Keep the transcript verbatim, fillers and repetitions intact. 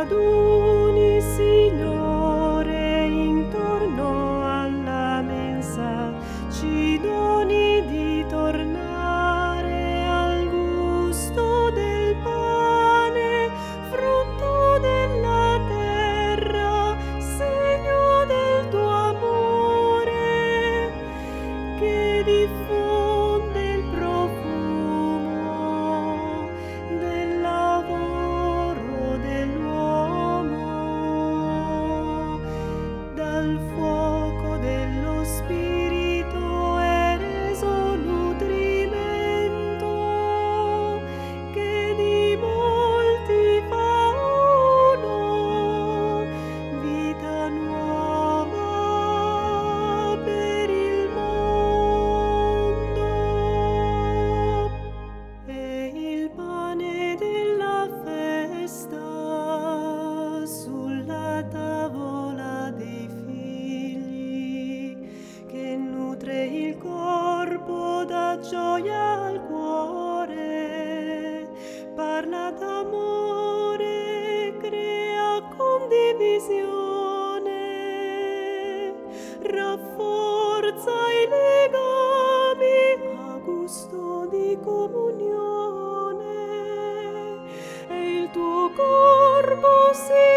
raduni, Signore, intorno alla mensa, ci doni di tornare al gusto del pane, frutto della terra, segno del tuo amore, che diffonde il profumo del lavoro dell'uomo. Dal fuoco dello Spirito è reso nutrimento, che di molti fa uno, vita nuova per il mondo. E il pane della festa sulla tavola dei figli, che nutre il corpo, dà gioia al cuore, parla d'amore, crea condivisione, rafforza i legami a gusto di comunione, e il tuo corpo si